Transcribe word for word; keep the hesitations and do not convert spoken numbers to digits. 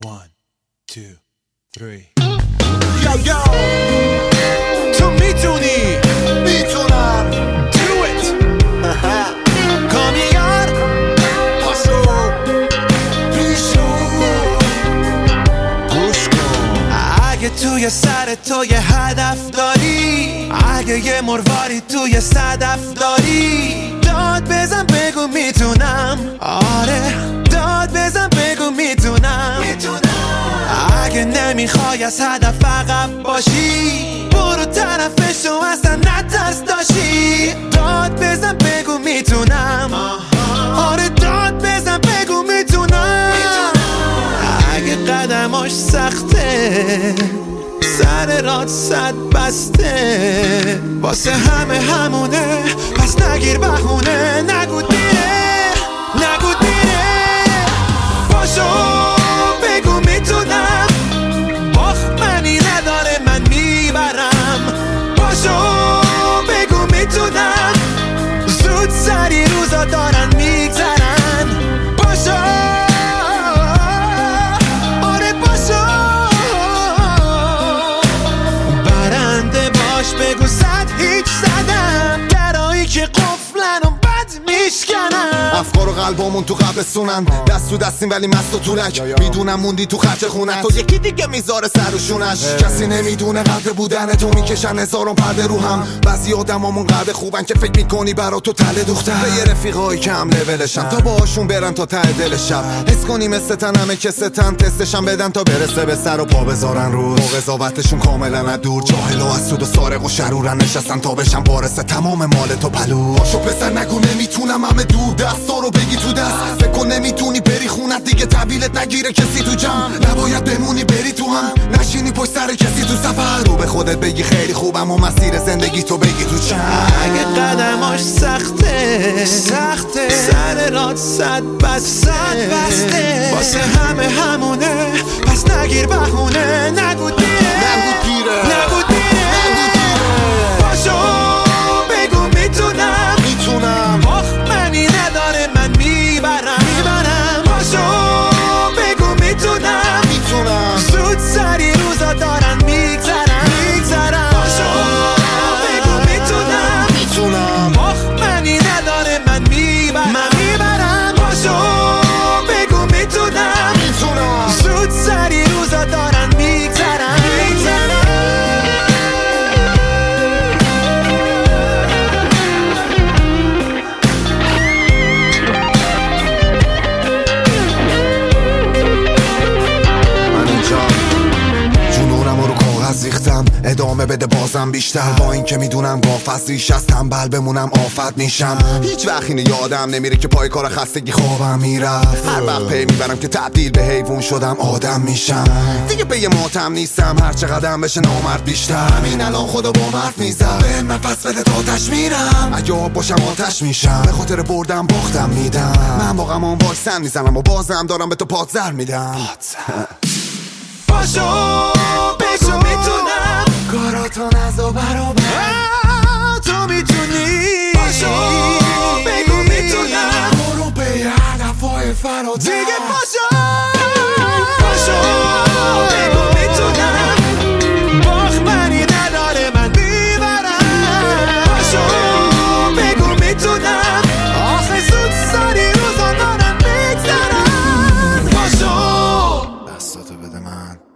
One, two, three. Yo yo تو میتونی میتونم Do it کامیار پاشو پیشو گوش کن اگه توی سر تو یه هدف داری اگه یه مرواری توی صدف داری داد بزن بگو میتونم آره داد بزن بگو میتونم اگه نمیخوای از هدف عقب باشی برو طرفشو اصلا نترس داشی داد بزن بگو میتونم آره داد بزن بگو میتونم اگه قدماش سخته سر راد صد بسته واسه همه همونه پس نگیر بهونه نگو دیره نگو دیره باشو بگو میتونم باخت منی نداره من میبرم باشو بگو میتونم زود سری روزا دارن میگذرن باشو آره باشو برنده باش بگو صد هیچ زدم درایی که قفلن و بد میشکنم افکار و قلبامون تو قبرستونن دست تو دستیم ولی مست و طولک میدونم موندی تو خرچ خونت تو یکی دیگه میذاره سر و شونش کسی نمیدونه قدر بودن تو میکشن هزاران پرده رو هم بعضی آدمامون قد خوبن که فکر میکنی برا تو تله دوختن به یه رفیقای کم لولشم تا باهاشون برن تا ته دل شب حس کنی مثل تن همه که ستن تستشم بدن تا برسه به سر و پا بذارن روز با قضاوتشون کاملا از دور جاهل و از سود و سارق و شرورن نشستن تا بشن وارث تمام مال تو پلو پاشو پسر نگو نمیتونم همه دور دستا رو بگی تو دست فکر کن نمیتونی بری خونت دیگه تحویلت نگیره کسی تو جمع نباید بمونی بری تو هم نشینی پشت سر کسی تو سفر رو به خودت بگی خیلی خوبم و مسیر زندگی تو بگی تو چند اگه قدماش سخته سخته سر راد صد بسته بسته واسه همه همونه پس نگیر بهونه نگو دیره نگو دیره نگو دیره باشو بگو میتونم میتونم باخت منی نداره من میبرم میبرم باشو بگو میتونم میتونم زود سری روزا دارن میگذرن میگذرن باشو بگو میتونم میتونم باخت منی نداره من میبرم من میبرم باشو بگو میتونم میتونم زود سری روزا دارن میگذرن میگذرن ریختم ادامه بده بازم بیشتر با این که میدونم گافت ریش از تنبل بمونم آفت میشم هیچ وقت اینو یادم نمیره که پای کار خستگی خوابم میرفت هر وقت پی میبرم که تبدیل به حیوان شدم آدم میشم دیگه به یه ماتم نیستم هر چه قدم بشه نامرد بیشتر همین الان خدا با مرد میزم به من پس بده تا آتش میرم اگه آب باشم آتش میشم به خاطر بردم باختم میدم من با غمان واکسن میزنم و بازم دارم به تو پادزر میدم باشو بگو میتونم کاراتون از و برابر تو میتونی باشو بگو میتونم برو به هدفهای فراتر دیگه باشو باشو بگو میتونم باخت منی نداره من میبرم باشو بگو میتونم آخه زود سری روزا دارن میگذرن باشو دستاتو بده من